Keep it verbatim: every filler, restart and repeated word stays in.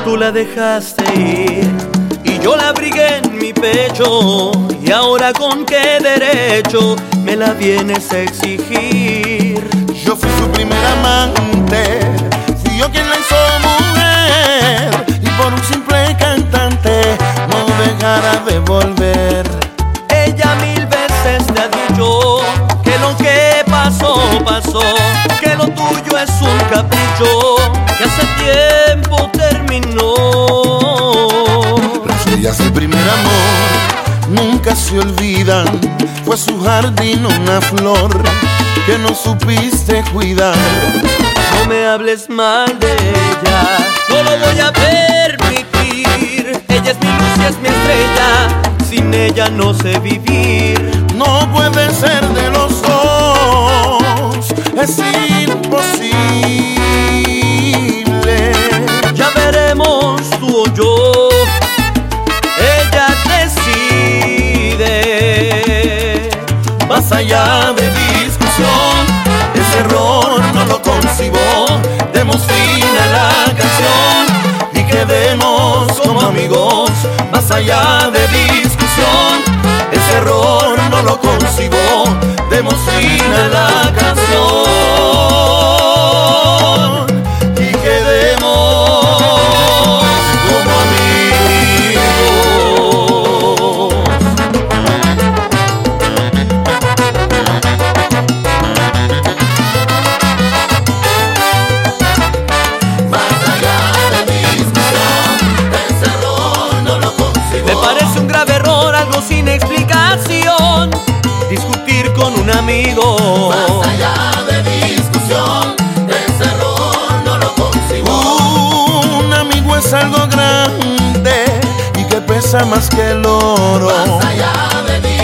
Tú la dejaste ir y yo la abrigué en mi pecho, y ahora con qué derecho me la vienes a exigir. Yo fui su primer amante, fui yo quien la hizo mujer, y por un simple cantante no dejará de volver. Ella mil veces te ha dicho que lo que pasó, pasó, que lo tuyo es un capricho que hace tiempo terminó. Las huellas del primer amor nunca se olvidan, fue su jardín una flor que no supiste cuidar. No me hables mal de ella, no lo voy a permitir. Ella es mi luz y es mi estrella, sin ella no sé vivir. No puede ser de los dos, es imposible. Ya veremos tú o yo, ella decide. Más allá de discusión, ese error no lo concibo. Demos fin a la canción y quedemos como amigos. Más allá de discusión, ese error no lo concibo. Demos fin a la canción y quedemos como amigos. Más allá de discusión, ese error no lo concibo. Me parece un grave error, algo sin explicación, discutir con un amigo. Más allá de discusión, ese error no lo concibo. Un amigo es algo grande y que pesa más que el oro. Más allá de discusión.